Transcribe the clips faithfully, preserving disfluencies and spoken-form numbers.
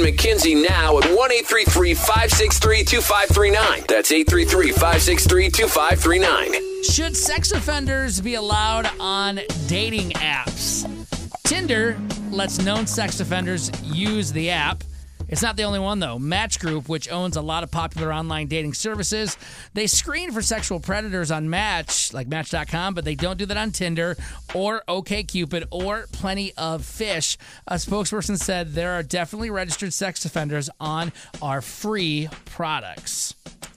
McKinsey now at one eight three three, five six three, two five three nine. That's eight three three, five six three, two five three nine. Should sex offenders be allowed on dating apps? Tinder lets known sex offenders use the app. It's not the only one, though. Match Group, which owns a lot of popular online dating services, they screen for sexual predators on Match, like Match dot com, but they don't do that on Tinder or OkCupid or Plenty of Fish. A spokesperson said there are definitely registered sex offenders on our free products.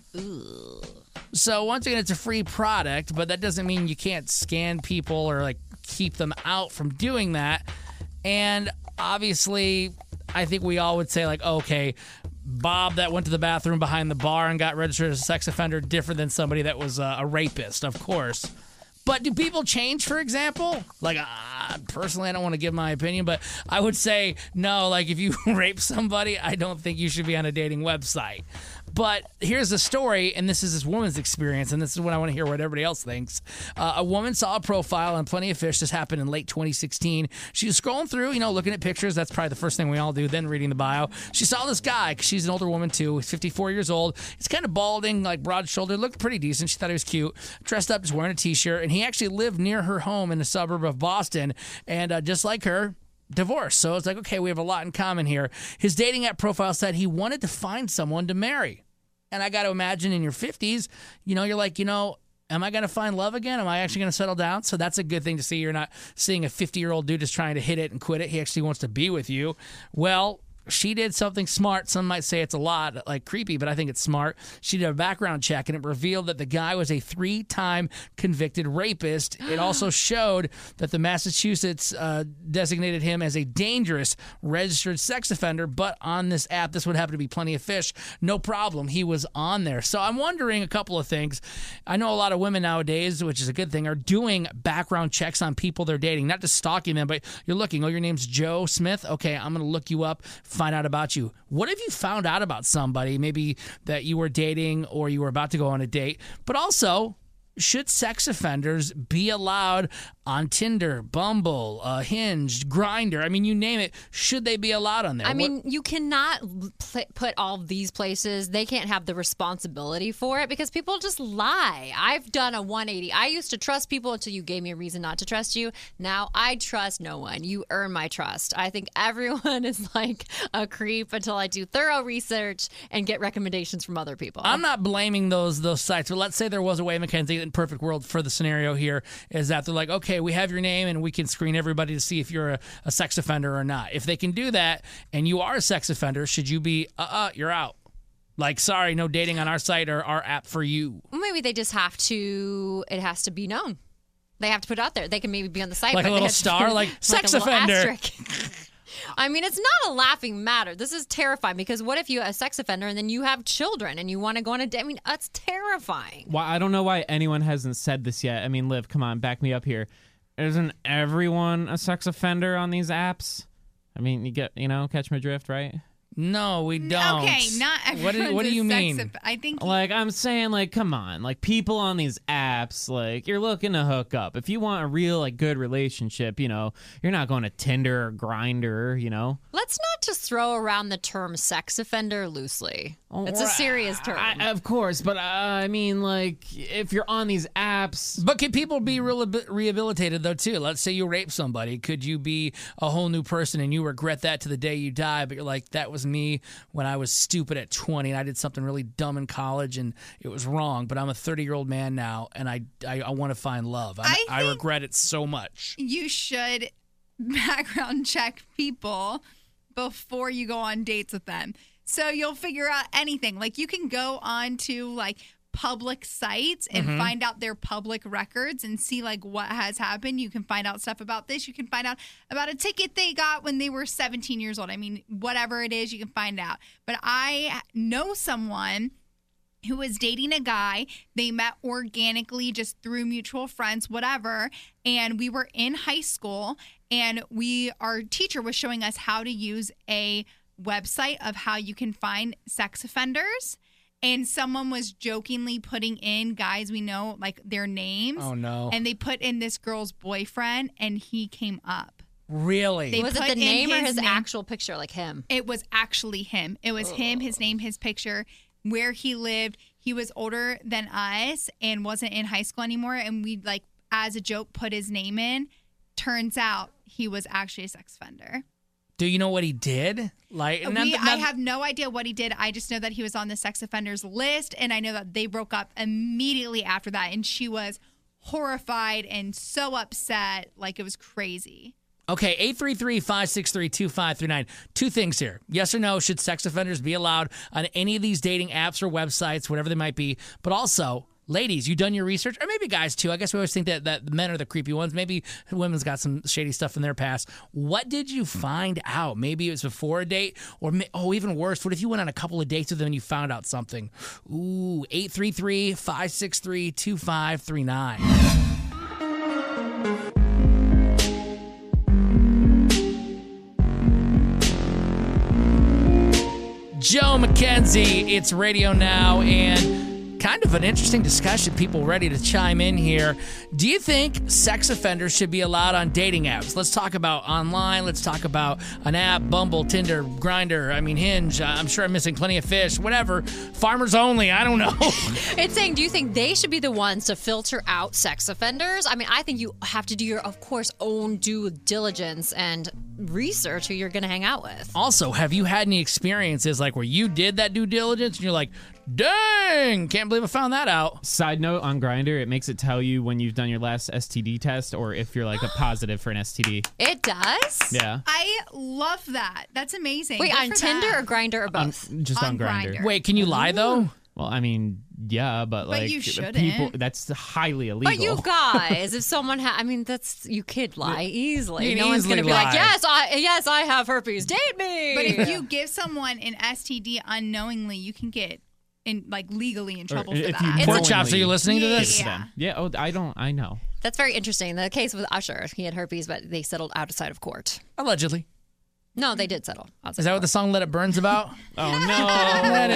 Ugh. So once again, it's a free product, but that doesn't mean you can't scan people or like keep them out from doing that. And obviously, I think we all would say, like, okay, Bob that went to the bathroom behind the bar and got registered as a sex offender, different than somebody that was uh, a rapist, of course. But do people change, for example? Like, uh, personally, I don't want to give my opinion, but I would say, no, like, if you rape somebody, I don't think you should be on a dating website. But here's the story, and this is this woman's experience, and this is what I want to hear what everybody else thinks. Uh, a woman saw a profile on Plenty of Fish. This happened in late twenty sixteen. She was scrolling through, you know, looking at pictures. That's probably the first thing we all do, then reading the bio. She saw this guy, because she's an older woman, too. He's fifty-four years old. He's kind of balding, like broad-shouldered, looked pretty decent. She thought he was cute. Dressed up, just wearing a T-shirt, and he actually lived near her home in the suburb of Boston, and uh, just like her, divorced. So it's like, okay, we have a lot in common here. His dating app profile said he wanted to find someone to marry. And I got to imagine in your fifties, you know, you're like, you know, am I going to find love again? Am I actually going to settle down? So that's a good thing to see. You're not seeing a fifty-year-old dude just trying to hit it and quit it. He actually wants to be with you. Well, she did something smart. Some might say it's a lot, like creepy, but I think it's smart. She did a background check, and it revealed that the guy was a three-time convicted rapist. It also showed that the Massachusetts uh, designated him as a dangerous registered sex offender, but on this app, this would happen to be Plenty of Fish, no problem. He was on there. So I'm wondering a couple of things. I know a lot of women nowadays, which is a good thing, are doing background checks on people they're dating, not just stalking them, but you're looking, oh, your name's Joe Smith? Okay, I'm going to look you up, find out about you. What if you found out about somebody, maybe that you were dating or you were about to go on a date? But also, should sex offenders be allowed on Tinder, Bumble, uh, Hinge, Grindr? I mean, you name it. Should they be allowed on there? I mean, you cannot pl- put all of these places. They can't have the responsibility for it because people just lie. I've done a one eighty. I used to trust people until you gave me a reason not to trust you. Now I trust no one. You earn my trust. I think everyone is like a creep until I do thorough research and get recommendations from other people. I'm not blaming those those sites, but let's say there was a way, Mackenzie, in perfect world for the scenario here, is that they're like, okay, we have your name and we can screen everybody to see if you're a, a sex offender or not. If they can do that and you are a sex offender, should you be, uh-uh, you're out? Like, sorry, no dating on our site or our app for you. Maybe they just have to, it has to be known. They have to put it out there. They can maybe be on the site. Like but a little they star, to, like, like sex a little offender. Asterisk. I mean, it's not a laughing matter. This is terrifying because what if you're a sex offender and then you have children and you want to go on a date? I mean, that's terrifying. Well, I don't know why anyone hasn't said this yet. I mean, Liv, come on, back me up here. Isn't everyone a sex offender on these apps? I mean, you get, you know, catch my drift, right? No, we don't. Okay, not What do, what do you mean? Of, I think like I'm saying, like, come on, like people on these apps, like you're looking to hook up. If you want a real, like, good relationship, you know, you're not going to Tinder or Grindr, you know. Let's not just throw around the term sex offender loosely. Oh, it's a serious term. I, of course, but uh, I mean, like, if you're on these apps. But can people be re- rehabilitated, though, too? Let's say you rape somebody. Could you be a whole new person and you regret that to the day you die, but you're like, that was me when I was stupid at twenty and I did something really dumb in college and it was wrong, but I'm a thirty-year-old man now and I, I, I want to find love. I, I, I regret it so much. You should background check people before you go on dates with them. So you'll figure out anything. Like you can go on to like public sites and Mhm. find out their public records and see like what has happened. You can find out stuff about this. You can find out about a ticket they got when they were seventeen years old. I mean, whatever it is, you can find out. But I know someone who was dating a guy. They met organically just through mutual friends, whatever. And we were in high school and we, our teacher was showing us how to use a website of how you can find sex offenders. And someone was jokingly putting in guys we know, like their names. Oh, no. And they put in this girl's boyfriend and he came up. Really? They Was it put the in name or his his name. actual picture, like him? It was actually him. It was him, his name, his picture, where he lived. He was older than us and wasn't in high school anymore. And we, like, as a joke, put his name in. Turns out he was actually a sex offender. Do you know what he did? Like, We, none- I none- have no idea what he did. I just know that he was on the sex offenders list. And I know that they broke up immediately after that. And she was horrified and so upset. Like, it was crazy. Okay, eight three three, five six three, two five three nine. Two things here. Yes or no, should sex offenders be allowed on any of these dating apps or websites, whatever they might be? But also, ladies, you done your research? Or maybe guys, too. I guess we always think that, that men are the creepy ones. Maybe women's got some shady stuff in their past. What did you find out? Maybe it was before a date, or, oh, even worse, what if you went on a couple of dates with them and you found out something? Ooh, eight three three, five six three, two five three nine. Joe McKenzie, it's Radio Now, and kind of an interesting discussion. People ready to chime in here. Do you think sex offenders should be allowed on dating apps? Let's talk about online. Let's talk about an app, Bumble, Tinder, Grindr, I mean, Hinge. I'm sure I'm missing plenty of fish, whatever. Farmers only, I don't know. It's saying, do you think they should be the ones to filter out sex offenders? I mean, I think you have to do your, of course, own due diligence and research who you're going to hang out with. Also, have you had any experiences like where you did that due diligence and you're like, dang, can't believe I found that out? Side note on Grindr, it makes it tell you when you've done your last S T D test or if you're like a positive for an S T D. It does? Yeah. I love that. That's amazing. Wait, Good on for Tinder them. or Grindr or both? Just on, On Grindr. Grindr. Wait, can you lie though? Well, I mean, yeah, but like you shouldn't. people, that's highly illegal. But you guys, if someone ha- I mean, that's you could lie easily. You can no one's easily gonna be lie. like, yes, I yes, I have herpes. Date me. But if you give someone an S T D unknowingly, you can get in like legally in trouble for if that. you It's a- Pork chops, are you listening to Yeah, this? yeah. Them. Yeah. Oh, I don't. I know. That's very interesting. The case with Usher, he had herpes, but they settled outside of court. Allegedly. No, they did settle outside. Is that what the song Let It Burn's about? Oh no. Let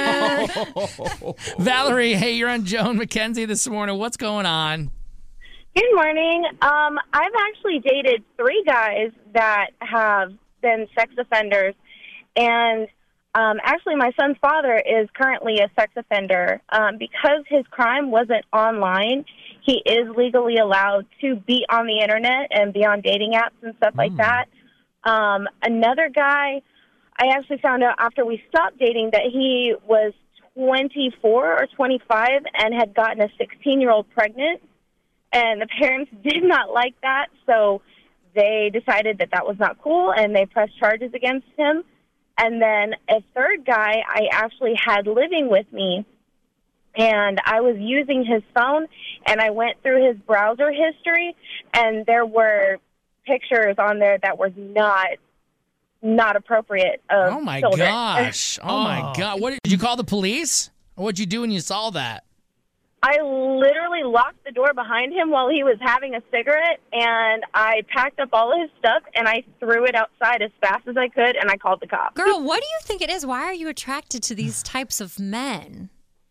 it burn. Valerie, hey, you're on Joan McKenzie this morning. What's going on? Good morning. Um, I've actually dated three guys that have been sex offenders, and um, actually my son's father is currently a sex offender. Um, because his crime wasn't online, he is legally allowed to be on the internet and be on dating apps and stuff like that. Um, another guy, I actually found out after we stopped dating that he was twenty-four or twenty-five and had gotten a sixteen-year-old pregnant. And the parents did not like that, so they decided that that was not cool, and they pressed charges against him. And then a third guy I actually had living with me, and I was using his phone, and I went through his browser history, and there were pictures on there that were not not appropriate of Oh, my children. gosh. Oh, my God. What did you call the police? Or what'd you do when you saw that? I literally locked the door behind him while he was having a cigarette, and I packed up all of his stuff, and I threw it outside as fast as I could, and I called the cops. Girl, what do you think it is? Why are you attracted to these types of men?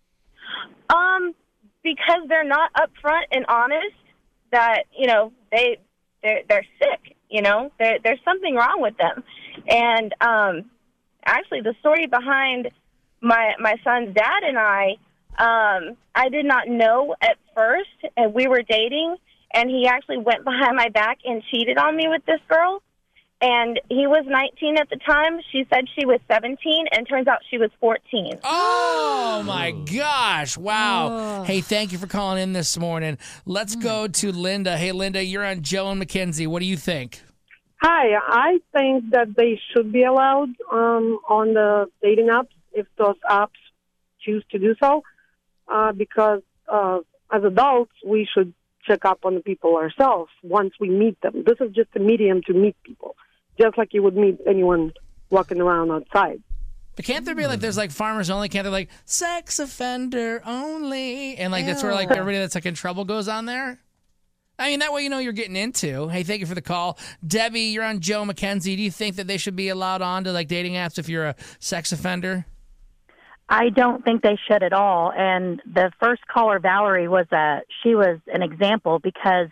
Um, because they're not upfront and honest that, you know, they, they're, they're sick, you know, there there's something wrong with them. And um, actually the story behind my, my son's dad and I, um, I did not know at first, and we were dating, and he actually went behind my back and cheated on me with this girl. And he was nineteen at the time. She said she was seventeen, and turns out she was fourteen. Oh, my gosh. Wow. Hey, thank you for calling in this morning. Let's go to Linda. Hey, Linda, you're on Joe and McKenzie. What do you think? Hi, I think that they should be allowed um, on the dating apps if those apps choose to do so, uh, because uh, as adults, we should check up on the people ourselves once we meet them. This is just a medium to meet people, just like you would meet anyone walking around outside. But can't there be like, there's like farmers only? Can't there like sex offender only? And like, that's where like everybody that's like in trouble goes on there? I mean, that way you know you're getting into. Hey, thank you for the call. Debbie, you're on Joe McKenzie. Do you think that they should be allowed on to like dating apps if you're a sex offender? I don't think they should at all. And the first caller, Valerie, was a she was an example because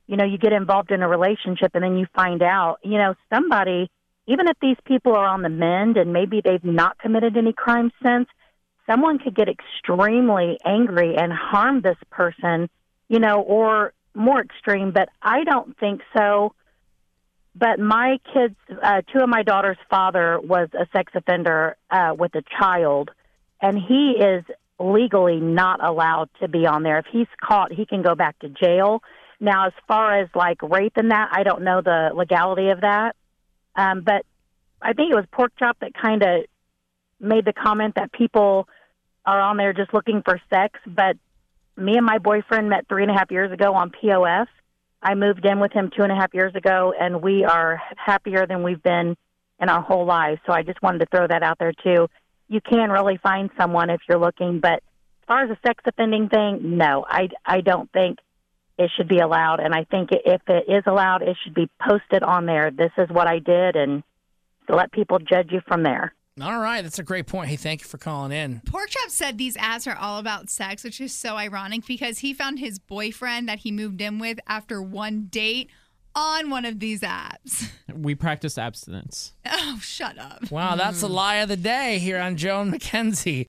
you know, you get involved in a relationship and then you find out, you know, somebody, even if these people are on the mend and maybe they've not committed any crimes since, someone could get extremely angry and harm this person, you know, or more extreme, but I don't think so. But my kids, uh, two of my daughter's father was a sex offender uh, with a child, and he is legally not allowed to be on there. If he's caught, he can go back to jail. Now, as far as like rape and that, I don't know the legality of that. Um, but I think it was Pork Chop that kind of made the comment that people are on there just looking for sex. But me and my boyfriend met three and a half years ago on P O F. I moved in with him two and a half years ago, and we are happier than we've been in our whole lives. So I just wanted to throw that out there, too. You can really find someone if you're looking, but as far as a sex offending thing, no, I, I don't think it should be allowed. And I think if it is allowed, it should be posted on there. This is what I did, and to let people judge you from there. All right. That's a great point. Hey, thank you for calling in. Pork Chop said these apps are all about sex, which is so ironic because he found his boyfriend that he moved in with after one date on one of these apps. We practice abstinence. Oh, shut up. Wow, that's the lie of the day here on Joe and Mackenzie.